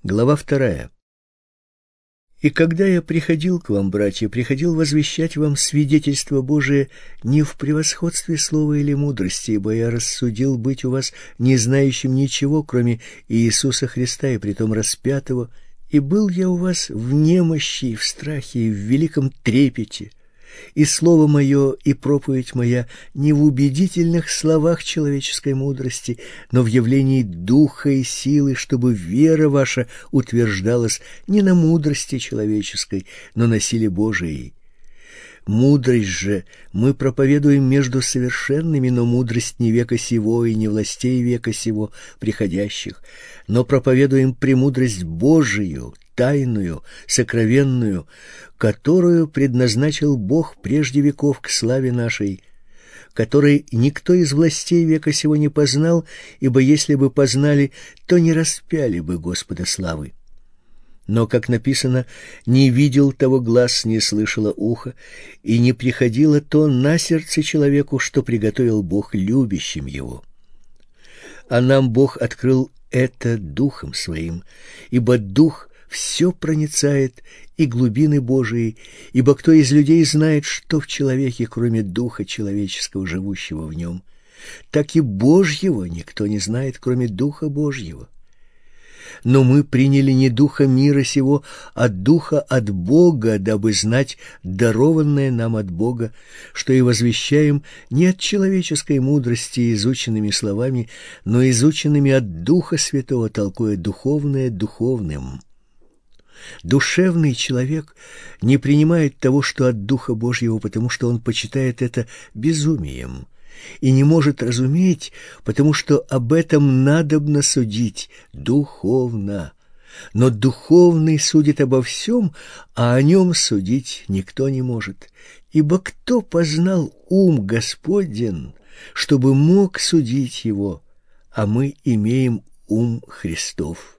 Глава 2. «И когда я приходил к вам, братья, приходил возвещать вам свидетельство Божие не в превосходстве слова или мудрости, ибо я рассудил быть у вас не знающим ничего, кроме Иисуса Христа, и притом распятого, и был я у вас в немощи, и в страхе, и в великом трепете. И слово мое, и проповедь моя не в убедительных словах человеческой мудрости, но в явлении духа и силы, чтобы вера ваша утверждалась не на мудрости человеческой, но на силе Божией. Мудрость же мы проповедуем между совершенными, но мудрость не века сего и не властей века сего приходящих, но проповедуем премудрость Божию, тайную, сокровенную, которую предназначил Бог прежде веков к славе нашей, которой никто из властей века сего не познал, ибо если бы познали, то не распяли бы Господа славы. Но, как написано, не видел того глаз, не слышало ухо, и не приходило то на сердце человеку, что приготовил Бог любящим его. А нам Бог открыл это Духом Своим, ибо Дух все проницает и глубины Божии, ибо кто из людей знает, что в человеке, кроме Духа человеческого, живущего в нем? Так и Божьего никто не знает, кроме Духа Божьего. Но мы приняли не духа мира сего, а духа от Бога, дабы знать дарованное нам от Бога, что и возвещаем не от человеческой мудрости изученными словами, но изученными от Духа Святого, толкуя духовное духовным. Душевный человек не принимает того, что от Духа Божьего, потому что он почитает это безумием, и не может разуметь, потому что об этом надобно судить духовно. Но духовный судит обо всем, а о нем судить никто не может. Ибо кто познал ум Господен, чтобы мог судить его, а мы имеем ум Христов?